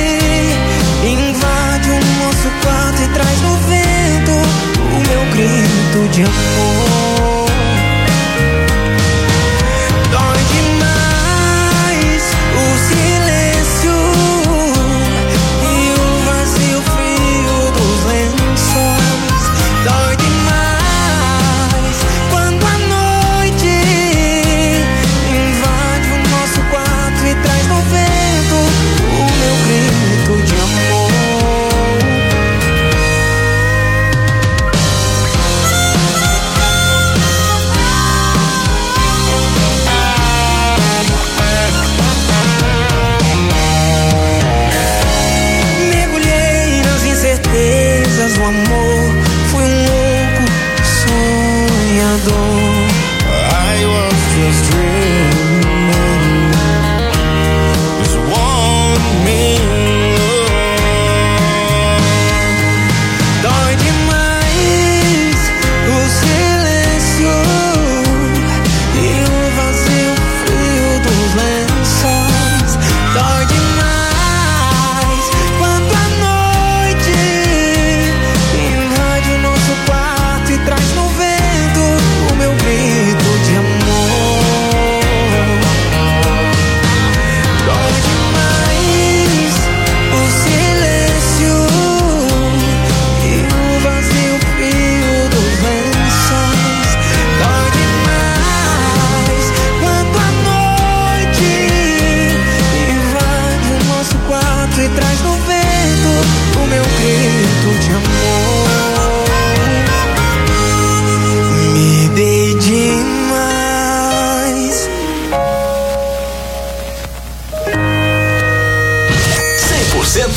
invade o nosso quarto e traz no vento o meu grito de amor. Dói demais o silêncio e o vazio frio dos lençóis. Dói demais quando a noite invade o nosso quarto e traz no vento o meu grito de amor.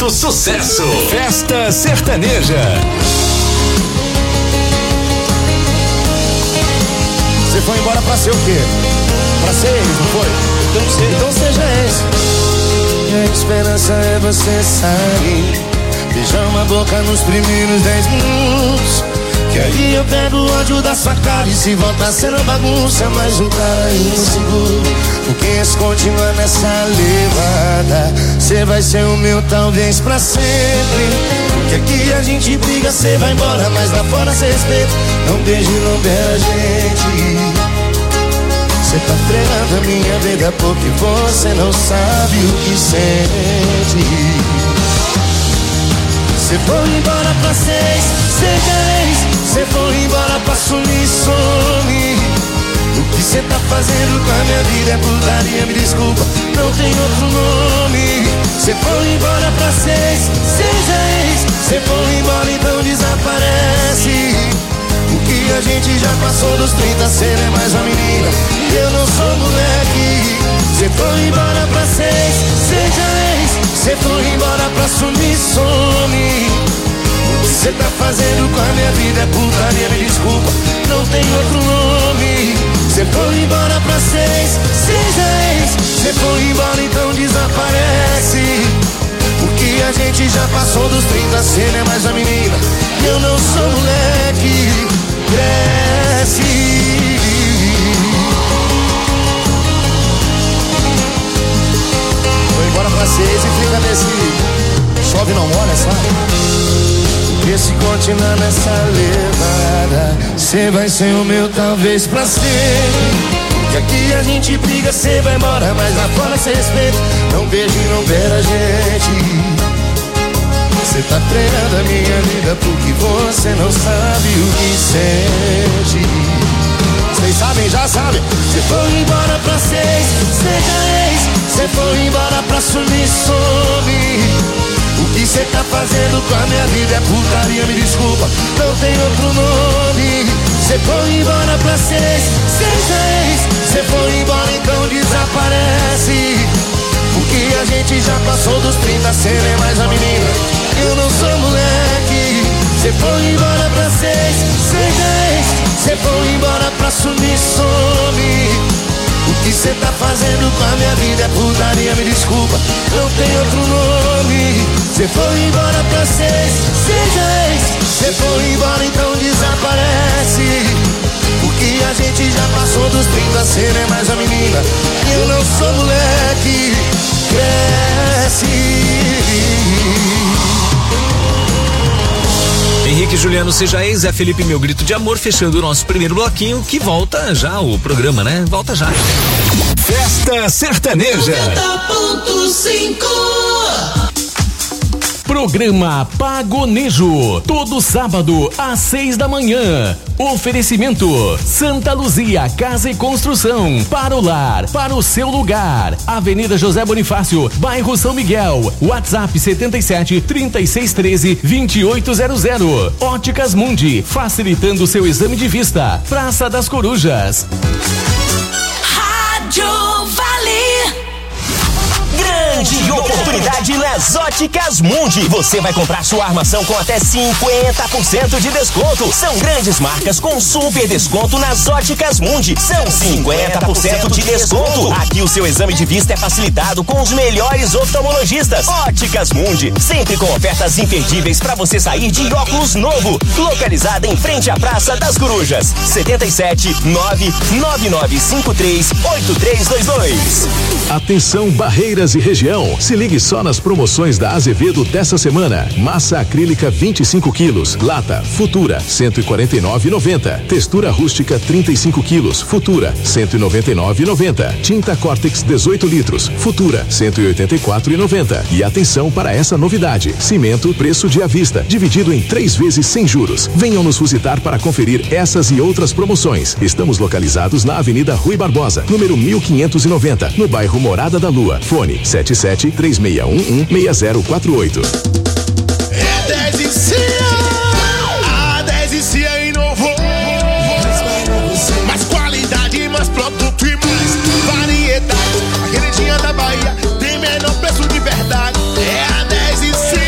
muito sucesso. Festa Sertaneja. Você foi embora pra ser o quê? Pra ser eles, não foi? Então, ser. então seja esse. A esperança é você sair, beijar uma boca nos primeiros dez minutos, que aí eu pego o ódio da sua cara. E se voltar a ser uma bagunça, mais um cara inseguro. Porque se continuar nessa levada, cê vai ser o meu talvez pra sempre. Que aqui a gente briga, cê vai embora, mas lá fora cê respeita. Não beijo e não beija a gente. Cê tá fregando a minha vida porque você não sabe o que sente. Cê foi embora pra seis, seja ex. Cê foi embora pra sumir, some. O que cê tá fazendo com a minha vida é putaria, me desculpa, não tem outro nome. Cê foi embora pra seis, seja ex. Cê foi embora, então desaparece. O que a gente já passou dos trinta, cê não é mais uma menina e eu não sou moleque. Cê foi embora pra seis, seja ex. Cê foi embora pra sumir, some. O que cê tá fazendo com a minha vida é putaria, me desculpa, não tem outro nome. Cê foi embora pra seis, seja ex. Cê foi embora, então desaparece. Porque a gente já passou dos trinta, cê não é mais a menina e eu não sou moleque. Cresce. Foi embora pra seis e fica nesse chove não molha, sabe? Porque se continuar nessa levada, cê vai ser o meu talvez pra sempre. Que aqui a gente briga, cê vai embora, mas lá fora cê respeita. Não beijo e não beira a gente. Cê tá treinando a minha vida porque você não sabe o que sente. Vocês sabem, já sabem. Cê foi embora pra seis, seja ex. Cê foi embora pra sumir, some. O que cê tá fazendo com a minha vida é putaria, me desculpa, não tem outro nome. Cê foi embora pra seis, seja ex. Cê foi embora, então desaparece. Porque a gente já passou dos trinta, cê não é mais a menina, eu não sou moleque. Cê foi embora pra seis, seja ex. Cê foi embora pra sumir, some. O que cê tá fazendo com a minha vida é putaria, me desculpa, não tem outro nome. Cê foi embora pra seis, seja ex. Cê foi embora, então desaparece. Porque a gente já passou dos trinta, cê não é mais a menina e eu não sou moleque. Cresce. Henrique Juliano, seja ex, é Felipe, meu grito de amor, fechando o nosso primeiro bloquinho, que volta já o programa, né? Volta já. Festa Sertaneja. noventa ponto cinco. Programa Pagonejo, todo sábado às seis da manhã. Oferecimento Santa Luzia Casa e Construção, para o lar, para o seu lugar. Avenida José Bonifácio, bairro São Miguel. WhatsApp setenta e sete, trinta e seis, treze, vinte e oito zero zero. Óticas Mundi, facilitando seu exame de vista. Praça das Corujas. Rádio Vale. Grande oportunidade nas Óticas Mundi. Você vai comprar sua armação com até cinquenta por cento de desconto. São grandes marcas com super desconto nas Óticas Mundi. São cinquenta por cento de desconto. Aqui o seu exame de vista é facilitado com os melhores oftalmologistas. Óticas Mundi, sempre com ofertas imperdíveis para você sair de óculos novo. Localizada em frente à Praça das Corujas. setenta e sete, nove nove nove cinco três, oito três dois dois. Atenção, Barreiras e região, se ligue só nas promoções da Azevedo dessa semana. Massa acrílica vinte e cinco quilos, lata Futura cento e quarenta e nove reais e noventa centavos. Textura rústica trinta e cinco quilos, Futura cento e noventa e nove reais e noventa centavos. Tinta Cortex dezoito litros, Futura cento e oitenta e quatro reais e noventa centavos. E atenção para essa novidade: cimento preço de à vista, dividido em três vezes sem juros. Venham nos visitar para conferir essas e outras promoções. Estamos localizados na Avenida Rui Barbosa, número mil quinhentos e noventa, no bairro Morada da Lua. Fone sete sete, três seis um um, seis zero quatro oito. É dez e Cia, a dez e Cia inovou. Mais qualidade, mais produto e mais variedade. A queridinha da Bahia tem menor preço de verdade. É a dez e Cia.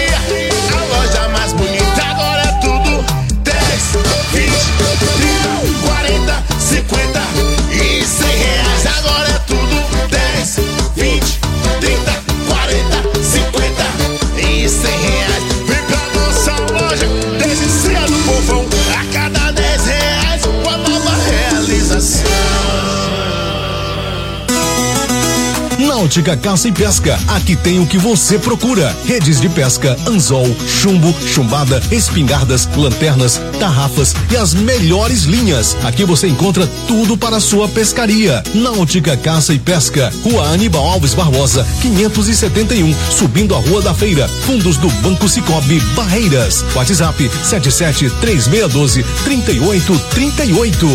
Náutica Caça e Pesca, aqui tem o que você procura: redes de pesca, anzol, chumbo, chumbada, espingardas, lanternas, tarrafas e as melhores linhas. Aqui você encontra tudo para a sua pescaria. Náutica Caça e Pesca, Rua Aníbal Alves Barbosa, quinhentos e setenta e um, subindo a Rua da Feira, fundos do Banco Cicobi, Barreiras. WhatsApp sete sete três seis um dois, três oito três oito.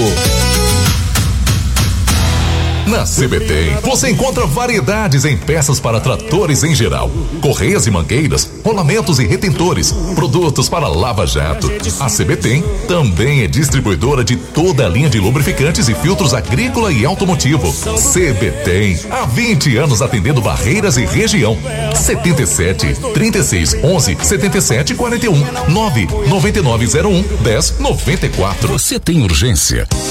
Na C B T você encontra variedades em peças para tratores em geral, correias e mangueiras, rolamentos e retentores, produtos para lava-jato. A C B T também é distribuidora de toda a linha de lubrificantes e filtros agrícola e automotivo. C B T, há vinte anos atendendo Barreiras e região. setenta e sete, trinta e seis, onze, setenta e sete, quarenta e um, nove nove nove zero um, dez noventa e quatro. Você tem urgência?